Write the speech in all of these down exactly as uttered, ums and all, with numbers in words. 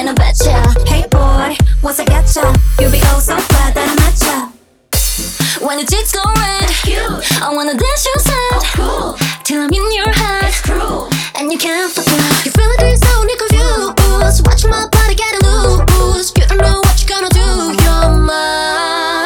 and I betcha. Hey boy, once I get ya, you'll be oh so glad that I met ya. When the cheeks go red, I wanna dance your side, oh, cool. Till I'm in your head, it's cruel. And you can't forget. You feel like you're so confused, watch my body get loose. You don't know what you're gonna do, you're mine.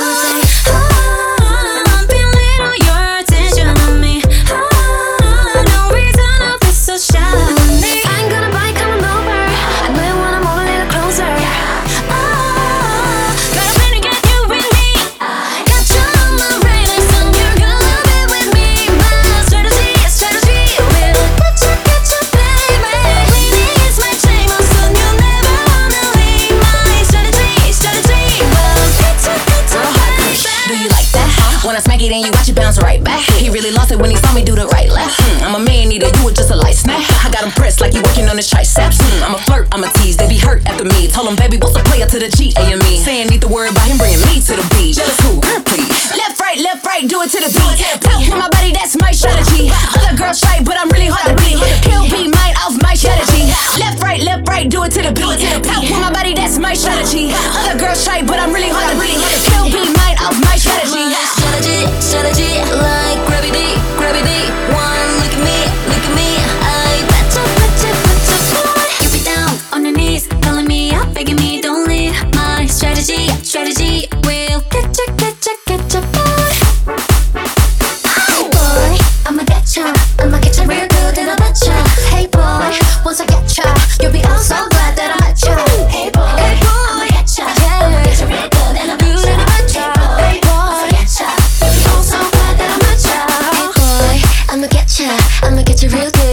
Oh, belittle your attention on me. Oh, no reason to be so shy. I ain't gonna bite coming over. I know you wanna move a little closer. Oh, got a plan to get you with me. Got you on my radar, so you're gonna be with me. My strategy, strategy will get you, get you, baby. Leaning is my chain, so you'll never wanna leave. My strategy, strategy will get you, get you, baby. Do you like that? When I smack it and you watch it bounce right back. He really lost it when he saw me do the right left. Hmm, I'm a man eater, you were just a light snack. I got him pressed like you working on his triceps. Hmm, I'm a flirt, I'm a tease, they be hurt after me. Told him, baby, what's the player to the G A M E? Saying need to worry about him bringing me to the beach. Jealous who? Girl, please. Left, right, left, right, do it to the beat. Talk with my body, that's my strategy. Other girls shy, but I'm really hard to beat. He'll be mine off my strategy. Left, right, left, right, do it to the beat. Talk with my body, that's my strategy. Other girls shy, but I'm really hard to beat. He'll be mine off my strategy. Strategy, strategy, like gravity, gravity. One, look at me, look at me. I betcha, betcha, betcha, boy. You be down on your knees, calling me up, begging me, don't leave. My strategy, strategy will get ya, get ya, get ya, boy. Hey boy, I'ma get ya, I'ma get ya real good, and I betcha. Hey boy, once I get ya, you'll be oh so glad that I met ya. Hey boy, hey boy, I'ma get ya, I'ma get ya real good, and I betcha. Hey boy, I'ma get ya, I'ma get you real good.